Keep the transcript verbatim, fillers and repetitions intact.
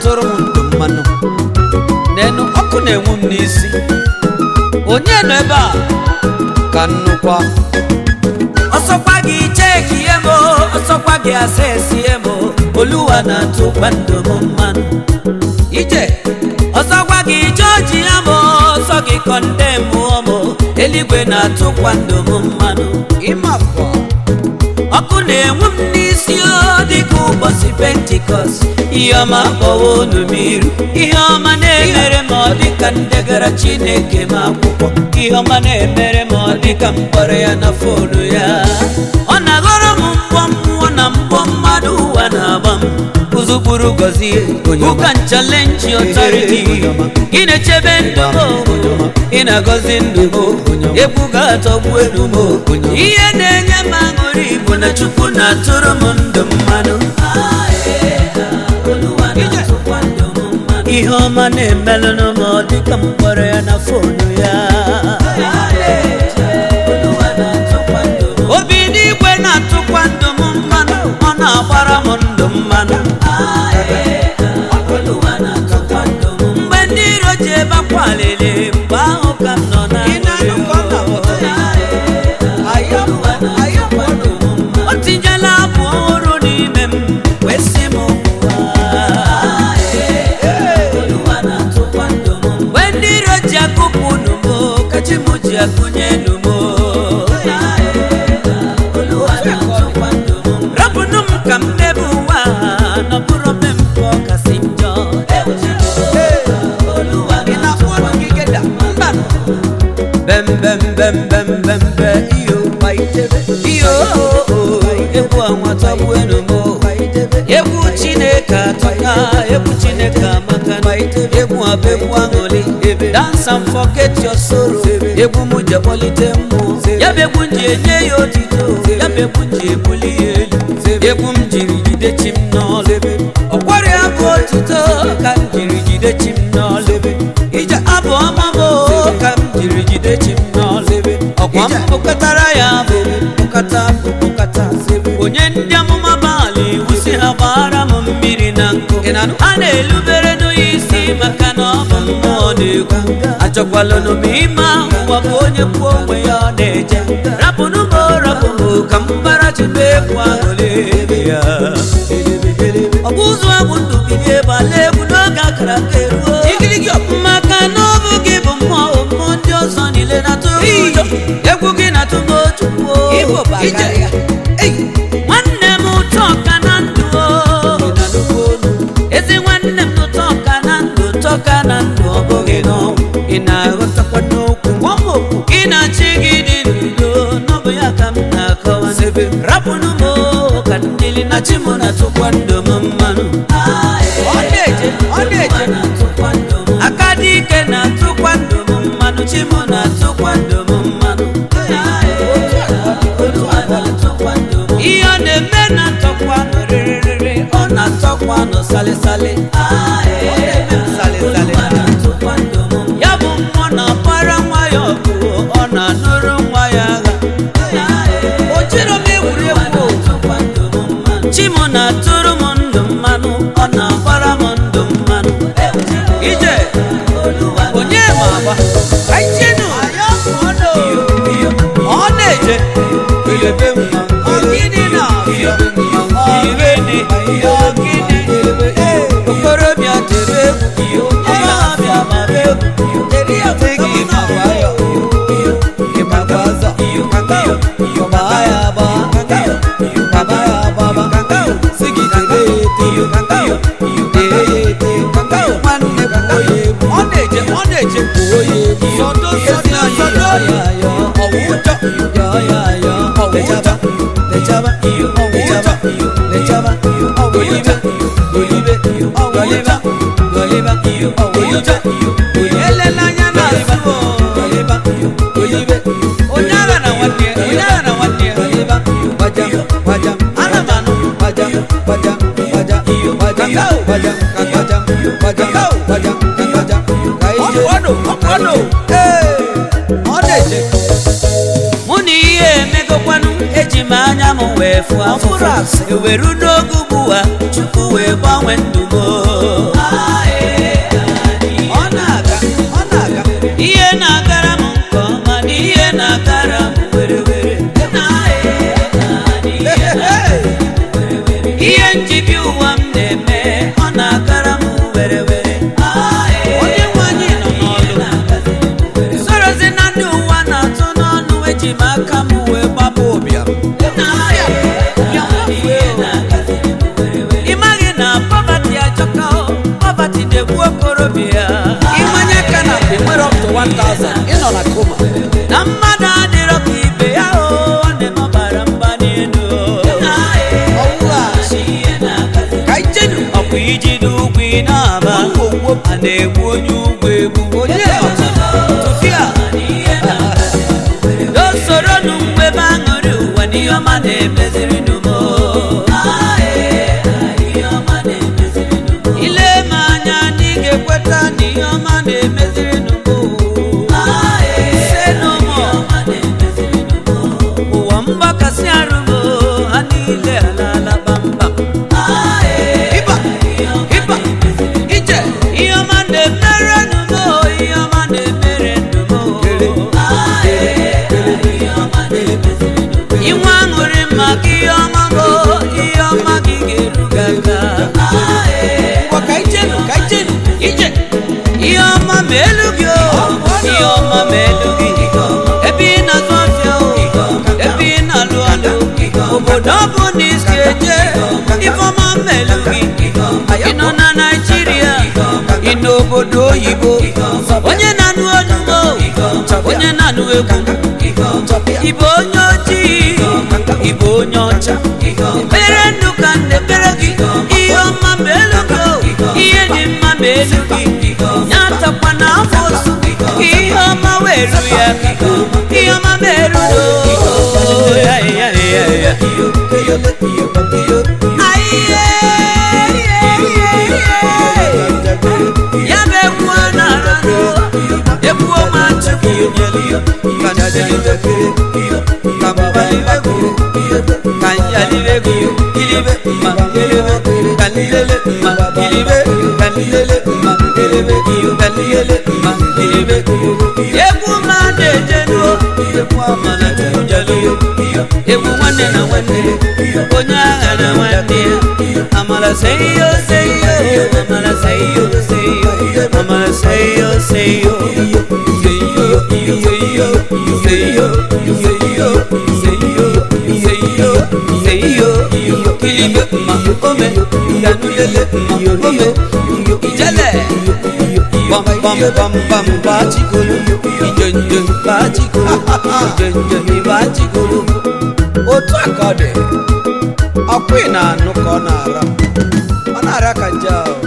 na-atụrụ m ndụ mmanụ n'enu ọkụ na-enwu m n'isi onye nọ ebe a ka nnukwa ọsọkwa gị cheki ihe m ọsọkwa gị asesi ihe m Oluwa na-atụkwa ndụ m mmanụ ije ọsọkwa gị jọji ya m ọsọ gị kọndem m eluigwe na-atụkwa ndụ m mmanụ ịmafọ ọkụ na-enwu m n'isi dịka ụbọchị Pentikọst ihe ọma kpọwa unu mmiri ihe ọma na-emere m ọ dịka ndegara Chineke m akwụkwọ ihe ọma na-emere m ọ dịka mkpọrọ ya na fonu ya ọ na-aghọrọ m mgbọ mmụọ na mgbọ mmadụ ụwa na-agba m ụzụbụrụ gọzie ụka nchalenji ọtarịdị ị na-echebe ndụ m ị na-agọzi ndụ m egwu ga-atọgbu elu m ihe na-enye m aṅụrị bụ na Chukwu na-atụrụ m ndụ mmanụ ihe ọma na-emelụ m ọ dịka mkpọrọ ya na fonu ya obi n'igwe na-atụkwa ndụ m mmanụ ọ na-agbara m ndụ mmanụ mgbe ndị iro ji ebe akwa lele mgbe ahụ ka m nọ na o tinyela abụ ọhụrụ n'ime m wee sị m mgbe ndị iro ji akụpụ numo ka chi m ji akụnye numo rapụnụ m ka m mebe ụwa nọbụrụ m mpụ kasị njọ bem bem bem bem bem bem iyo iyo egwu anwata bụ enumo egwu Chineke atọka egwu Chineke amaka egwu abegwu aṅụrị dance and forget your sorrow egwu m je kpọlite mmụọ ya bụ egwu nji enye ya otito ya bụ egwu nji ebuli ya elu egwu m jiri jide chi m n'ọlụ ọkwara ya bụ otito ka m jiri jide chi m n'ọlụ ije abụ ọma m ka m jiri jide chi m n'ọlụ ọkwa m kpụkọtara ya bụ kpụkọta kpụkọta onye ndị amụma Baal iwu si ha gbara m mmiri na nkụ a na-elubere n'onye isi maka na ọ bụ mmụọ na-ekwu achọkwalụnụ m ime ụwa bụ onye kwuo onwe ya ọ na-eje rapụnụ m rapụ m ka m gbara chebe egwu aṅụrị ya ọ bụ ụzọ egwu ndụ bilie gbala egwu n'oge akara aka eruo maka na ọ bụ gị bụ mmụọ mmụọ ndị ọzọ niile na-atụ ụjọ egwu gị na-atụ m Chukwu ije nwanne m ụtọ ka na ndụ ezi nwanne m ụtọ ka na ndụ ụtọ ka na ndụ ọ bụghị n'ọnwụ ị na-aghọtakwa n'okwu ị na-achị gị dị n'udo n'ọbụ ya ka m na-akọwa rapụnụ m ka ndịli na chi m na-atụkwa ndụ m mmanụ ọ na-eje ọ na-eje aka dị ike na-atụkwa ndụ m mmanụ chi m na-atụkwa ndụ m mmanụ ihe ọ na-eme na-atọkwa nụ rịrịrịrị ọ na-atọkwa nụ salịsalị ya bụ mmụọ na-agbara nwa ya ọgụ ọ na-anụrụ nwa ya agha o jiri m egwuregwu chi m na-atụrụ m ndụ mmanụ ọ na-agbara m ndụ mmanụ ije onye ma agba aijenu ọ na-eje ebe mma ọgịnị na irene ọgịnị okorobịa debe egwu ọbịa mara egwu etegị magwayọ ịmagwaza ọba ya agba baba ya agbaba sigidebe ete ete ete nwanne bụ onye egwu ọ na-eje ọ na-eje bụ onye egwu sọdo sọdo sọdo ọwụ ụjọ ya ya ya ọwụ ụjọ lechaba lechaba lechaba golibe golibe goliba goliba goliba elela anya na azụ goliba golibe onye agha na nwanne onye agha na nwanne goliba gbaja gbaja anamanu gbaja gbaja gbaja gbaja gbaja gbaja gbaja gbaja gbaja ọdụ ọdụ ee ọ na-eje mụ na ihe emegokwanụ eji m anya m wee fụ afọ ewere n'oge ugbu a Chukwu wee gbanwee ndụ m na-egbu onye ugwu egbu onye tụfịa n'osoro nụ mgbe m aṅụrị ụwa n'ihe ọma na-emeziri n'umo ile m anya na ị ga-ekweta na ihe ọma na-emeziri n'umo se n'ụmụ ụwa mgbakasị arụmo ha niile alaala kpamkpam ịba ịba ije ihe ọma na-emere n'umo ihe ọma na-emere n'umo inwe aṅụrị maka ihe ọma bụ ihe ọma gị ga-eru gaga ngwa ka ijenu ka ijenu ije ihe ọma ma elu gị ihe ọma ma elu gị ebe ị na-azụ ọfịa ebe ị na-alụ ọlụ obodo ọ bụ na isi eje ifeọma ma elu gị ị nọ na Naịjirịa ị n'obodo oyibo onye na-anụ olumo onye na-anụ egwu Ibo onye ojii Ibo onye ọcha ekpere ndụ ka na-ekpere gị ihe ọma ma elu gị ihe dị mma ma elu gị nyatakwa na afọ osu ihe ọma weru ya ihe ọma ma eru ya ya ya ya ya bụ egwu a na-ara egwu ọma chukwu egwu ma na-ejenu egwu nwanne na nwanne onye agha na nwanne ya amala seyo seyo amala seyo seyo amala seyo seyo seyo seyo seyo seyo seyo seyo kilibe ma ome yanulele ma ome ijele bam bam bam bam bachikolo ijenje bachikolo ijenje bachikolo otu aka ọ dị ọkwa ị na-anụ ka ọ na-ara ọ na-ara ka nje ahụ